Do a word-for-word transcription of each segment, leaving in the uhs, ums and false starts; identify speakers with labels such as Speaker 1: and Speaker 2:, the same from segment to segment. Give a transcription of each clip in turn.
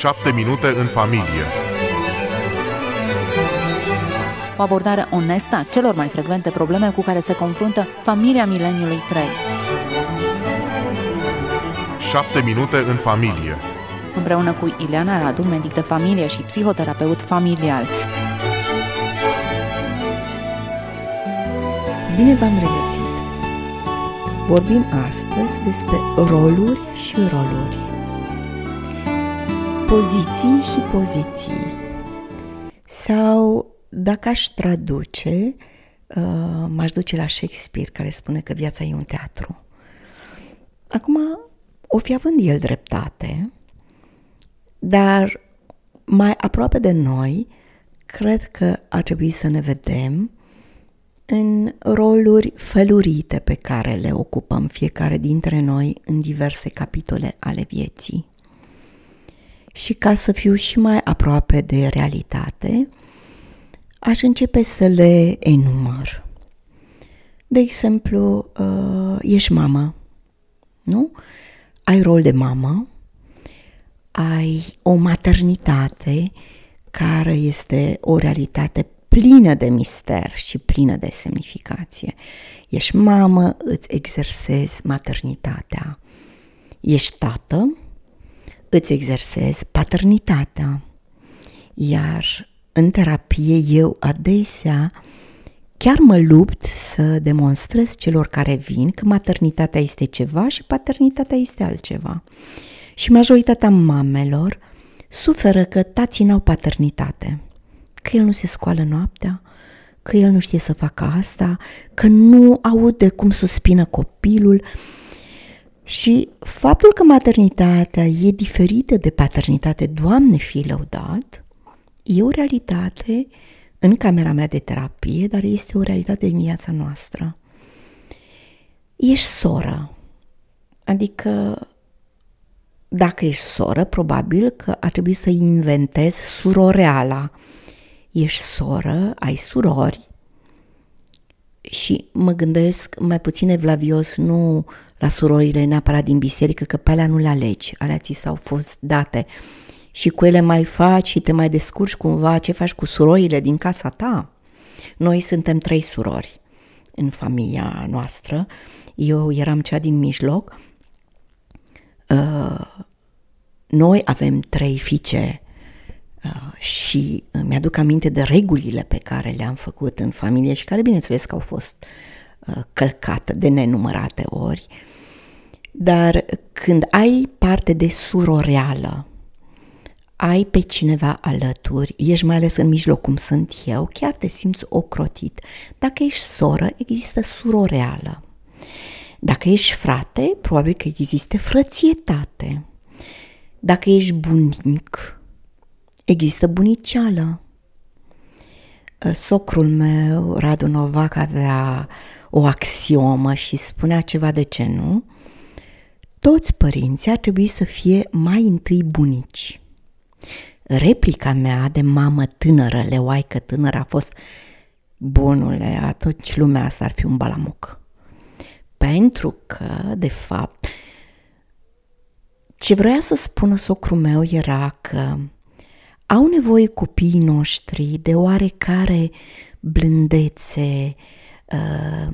Speaker 1: șapte minute în familie.
Speaker 2: O abordare onestă a celor mai frecvente probleme cu care se confruntă familia mileniului trei.
Speaker 1: șapte minute în familie.
Speaker 2: Împreună cu Ileana Radu, medic de familie și psihoterapeut familial.
Speaker 3: Bine v-am regăsit! Vorbim astăzi despre roluri și roluri. Poziții și poziții. Sau, dacă aș traduce, m-aș duce la Shakespeare, care spune că viața e un teatru. Acum, o fi având el dreptate, dar mai aproape de noi, cred că ar trebui să ne vedem în roluri felurite pe care le ocupăm fiecare dintre noi în diverse capitole ale vieții. Și ca să fiu și mai aproape de realitate, aș începe să le enumăr. De exemplu, ești mamă, nu? Ai rol de mamă, ai o maternitate care este o realitate plină de mister și plină de semnificație. Ești mamă, îți exersezi maternitatea. Ești tată, îți exersezi paternitatea. Iar în terapie eu adesea chiar mă lupt să demonstrez celor care vin că maternitatea este ceva și paternitatea este altceva. Și majoritatea mamelor suferă că tații n-au paternitate. Că el nu se scoală noaptea, că el nu știe să facă asta, că nu aude cum suspină copilul. Și faptul că maternitatea e diferită de paternitate, Doamne fie lăudat, e o realitate în camera mea de terapie, dar este o realitate în viața noastră. Ești soră, adică dacă ești soră, probabil că ar trebui să inventezi suroreala. Ești soră, ai surori și mă gândesc mai puțin evlavios nu la surorile neapărat din biserică, că pe alea nu le alegi, alea ți s-au fost date și cu ele mai faci și te mai descurci cumva ce faci cu surorile din casa ta. Noi suntem trei surori în familia noastră, eu eram cea din mijloc, uh, noi avem trei fiice. Uh, și uh, mi-aduc aminte de regulile pe care le-am făcut în familie și care, bineînțeles, că au fost uh, călcate de nenumărate ori. Dar când ai parte de suroreală, ai pe cineva alături, ești mai ales în mijloc cum sunt eu, chiar te simți ocrotit. Dacă ești soră, există suroreală. Dacă ești frate, probabil că există frățietate. Dacă ești bunic, există buniceală. Socrul meu, Radu Novac, avea o axiomă și spunea ceva de genul: toți părinții ar trebui să fie mai întâi bunici. Replica mea de mamă tânără, leoaică tânără, a fost: bunule, atunci lumea asta ar fi un balamuc. Pentru că, de fapt, ce vrea să spună socrul meu era că au nevoie copiii noștri de oarecare blândețe, uh,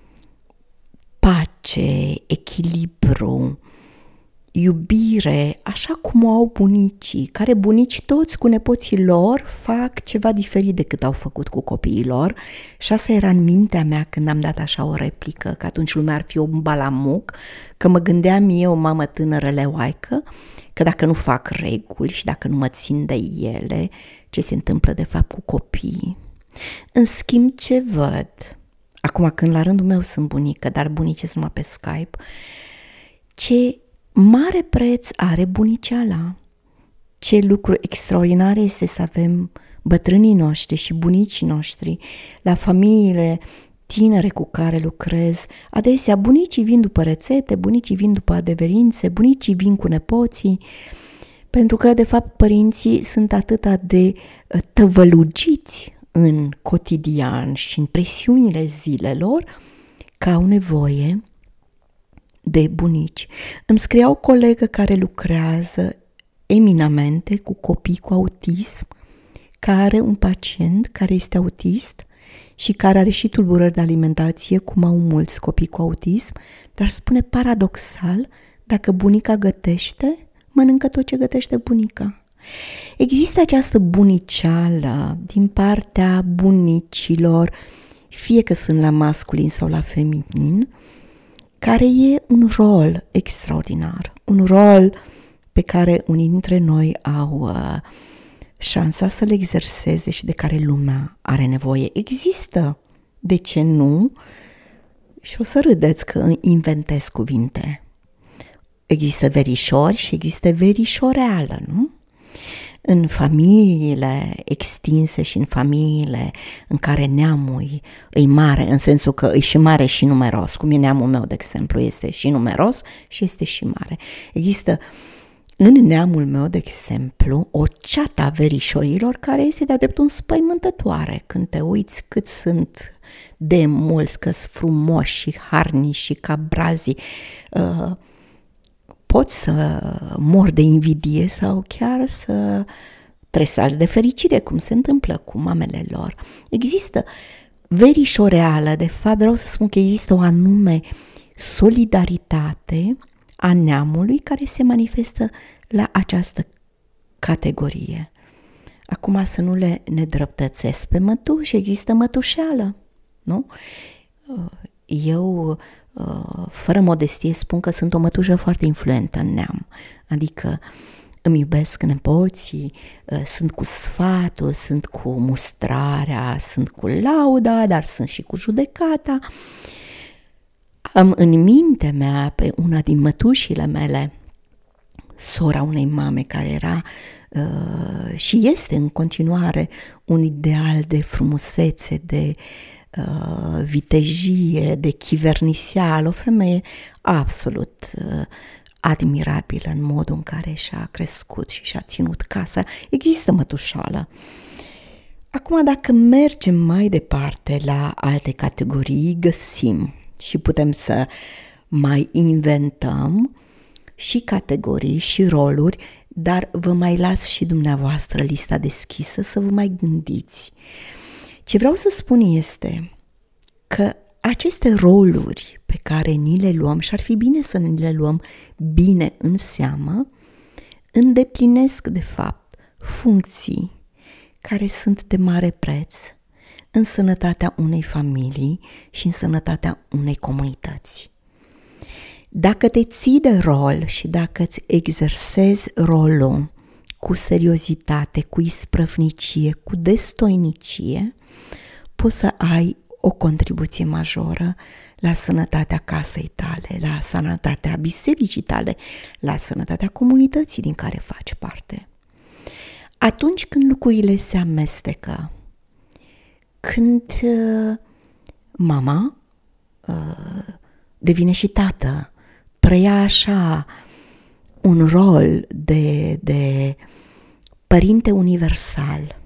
Speaker 3: pace, echilibru, iubire, așa cum o au bunicii, care bunici toți cu nepoții lor fac ceva diferit decât au făcut cu copiii lor. Și asta era în mintea mea când am dat așa o replică, că atunci lumea ar fi un balamuc, că mă gândeam eu, mamă tânără leoaică, că dacă nu fac reguli și dacă nu mă țin de ele, ce se întâmplă de fapt cu copiii. În schimb, ce văd? Acum, când la rândul meu sunt bunică, dar bunice sunt numai pe Skype, ce mare preț are buniceala. Ce lucru extraordinar este să avem bătrânii noștri și bunicii noștri la familiile tinere cu care lucrez. Adesea bunicii vin după rețete, bunicii vin după adeverințe, bunicii vin cu nepoții, pentru că de fapt părinții sunt atât de tăvălugiți în cotidian și în presiunile zilelor că au nevoie de bunici. Îmi scria o colegă care lucrează eminamente cu copii cu autism, care are un pacient care este autist și care are și tulburări de alimentație, cum au mulți copii cu autism, dar spune paradoxal, dacă bunica gătește, mănâncă tot ce gătește bunica. Există această buniceală din partea bunicilor, fie că sunt la masculin sau la feminin, care e un rol extraordinar, un rol pe care unii dintre noi au uh, șansa să-l exerseze și de care lumea are nevoie. Există, de ce nu? Și o să râdeți că inventez cuvinte. Există verișori și există verișoreală, nu? În familiile extinse și în familiile în care neamul e mare, în sensul că e și mare și numeros, cum e neamul meu, de exemplu, este și numeros și este și mare. Există în neamul meu, de exemplu, o ceată a verișorilor care este de-a dreptul înspăimântătoare când te uiți cât sunt de mulți, că sunt frumoși și harnici și ca brazii. Uh, poți să mor de invidie sau chiar să tresați de fericire, cum se întâmplă cu mamele lor. Există verișoreală, de fapt vreau să spun că există o anume solidaritate a neamului care se manifestă la această categorie. Acum să nu le nedreptățesc pe mătuși, există mătușeală, nu? Eu, fără modestie, spun că sunt o mătușă foarte influentă în neam, adică îmi iubesc nepoții, sunt cu sfatul, sunt cu mustrarea, sunt cu lauda, dar sunt și cu judecata. Am în mintea mea pe una din mătușile mele, sora unei mame care era uh, și este în continuare un ideal de frumusețe, de uh, vitejie, de chiverniseală, o femeie absolut uh, admirabilă în modul în care și-a crescut și și-a ținut casa. Există mătușală. Acum, dacă mergem mai departe la alte categorii, găsim și putem să mai inventăm și categorii și roluri, dar vă mai las și dumneavoastră lista deschisă să vă mai gândiți. Ce vreau să spun este că aceste roluri pe care ni le luăm, și ar fi bine să ni le luăm bine în seamă, îndeplinesc de fapt funcții care sunt de mare preț în sănătatea unei familii și în sănătatea unei comunități. Dacă te ții de rol și dacă îți exersezi rolul cu seriozitate, cu isprăvnicie, cu destoinicie, poți să ai o contribuție majoră la sănătatea casei tale, la sănătatea bisericii tale, la sănătatea comunității din care faci parte. Atunci când lucrurile se amestecă, când uh, mama uh, devine și tată, preia așa un rol de, de părinte universal.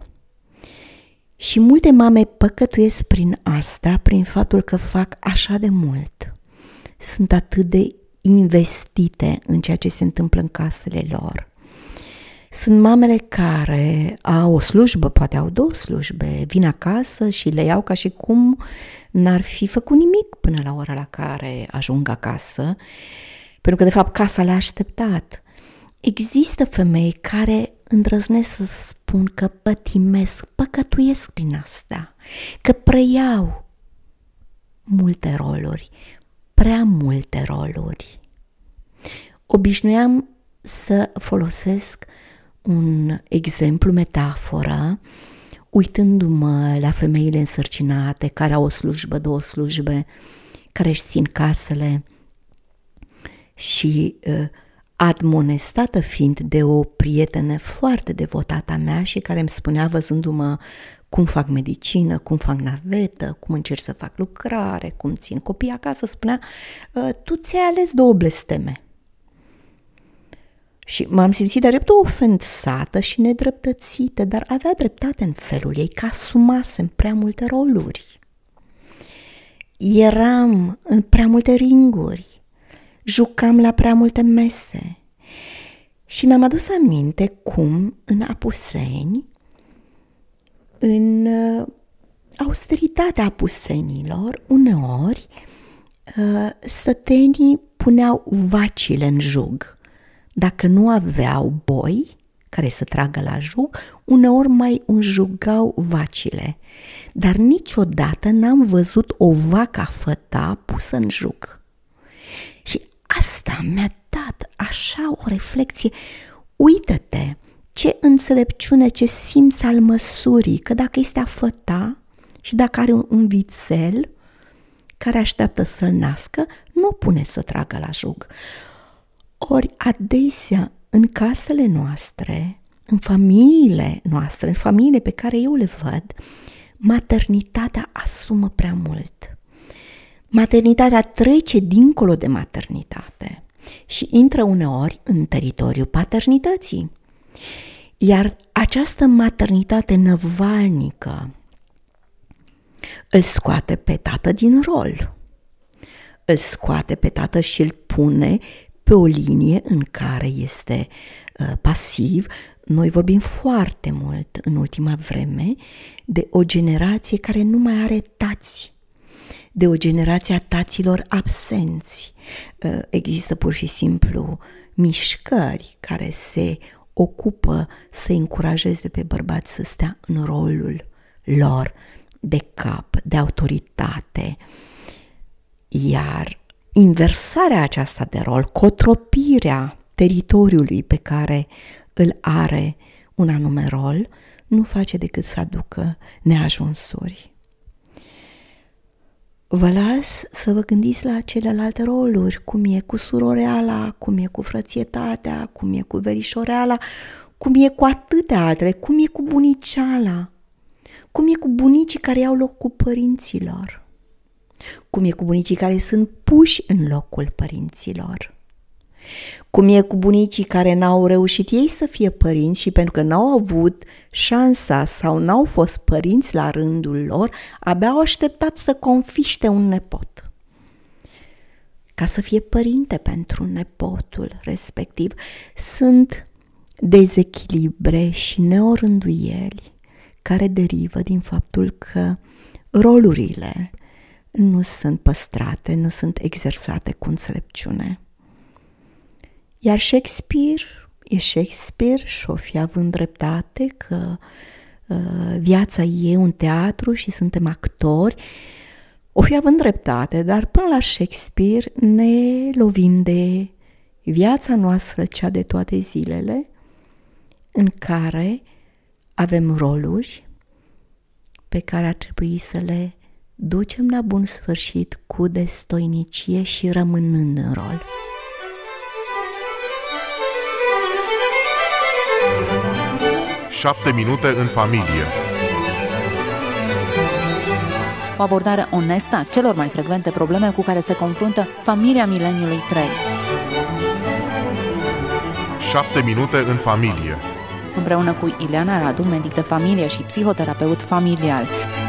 Speaker 3: Și multe mame păcătuiesc prin asta, prin faptul că fac așa de mult. Sunt atât de investite în ceea ce se întâmplă în casele lor. Sunt mamele care au o slujbă, poate au două slujbe, vin acasă și le iau ca și cum n-ar fi făcut nimic până la ora la care ajung acasă, pentru că de fapt casa le-a așteptat. Există femei care îndrăznesc să spun că pătimesc, păcătuiesc prin asta, că preiau multe roluri, prea multe roluri. Obișnuiam să folosesc un exemplu, metaforă, uitându-mă la femeile însărcinate care au o slujbă, două slujbe, care își țin casele și uh, admonestată fiind de o prietenă foarte devotată a mea și care îmi spunea, văzându-mă cum fac medicină, cum fac navetă, cum încerc să fac lucrare, cum țin copiii acasă, spunea, tu ți-ai ales două blesteme. Și m-am simțit de dreptul ofensată și nedreptățită, dar avea dreptate în felul ei, că asumasem prea multe roluri. Eram în prea multe ringuri, jucam la prea multe mese Și mi-am adus aminte cum în Apuseni, în austeritatea apusenilor, uneori sătenii puneau vacile în jug. Dacă nu aveau boi care să tragă la jug, uneori mai înjugau vacile. Dar niciodată n-am văzut o vacă făta pusă în jug. Și asta mi-a dat așa o reflexie. Uită-te, ce înțelepciune, ce simț al măsurii, că dacă este a făta și dacă are un vițel care așteaptă să-l nască, nu pune să tragă la jug. Ori adesea în casele noastre, în familiile noastre, în familiile pe care eu le văd, maternitatea asumă prea mult. Maternitatea trece dincolo de maternitate și intră uneori în teritoriul paternității. Iar această maternitate năvalnică îl scoate pe tată din rol, îl scoate pe tată și îl pune pe o linie în care este uh, pasiv. Noi vorbim foarte mult în ultima vreme de o generație care nu mai are tați, de o generație a taților absenți. Uh, există pur și simplu mișcări care se ocupă să încurajeze pe bărbați să stea în rolul lor de cap, de autoritate, iar inversarea aceasta de rol, cotropirea teritoriului pe care îl are un anume rol, nu face decât să aducă neajunsuri. Vă las să vă gândiți la celelalte roluri, cum e cu suroreala, cum e cu frățietatea, cum e cu verișoreala, cum e cu atâtea altele, cum e cu buniceala, cum e cu bunicii care iau locul părinților, cum e cu bunicii care sunt puși în locul părinților, cum e cu bunicii care n-au reușit ei să fie părinți și pentru că n-au avut șansa sau n-au fost părinți la rândul lor, abia au așteptat să confiște un nepot ca să fie părinte pentru nepotul respectiv. Sunt dezechilibre și neorânduieli care derivă din faptul că rolurile nu sunt păstrate, nu sunt exersate cu înțelepciune. Iar Shakespeare e Shakespeare și o fi având dreptate că uh, viața e un teatru și suntem actori, o fi având dreptate, dar până la Shakespeare ne lovim de viața noastră, cea de toate zilele, în care avem roluri pe care ar trebui să le ducem la bun sfârșit cu destoinicie și rămânând în rol.
Speaker 1: Șapte minute în familie.
Speaker 2: O abordare onestă a celor mai frecvente probleme cu care se confruntă familia mileniului trei.
Speaker 1: Șapte minute în familie.
Speaker 2: Împreună cu Ileana Radu, medic de familie și psihoterapeut familial.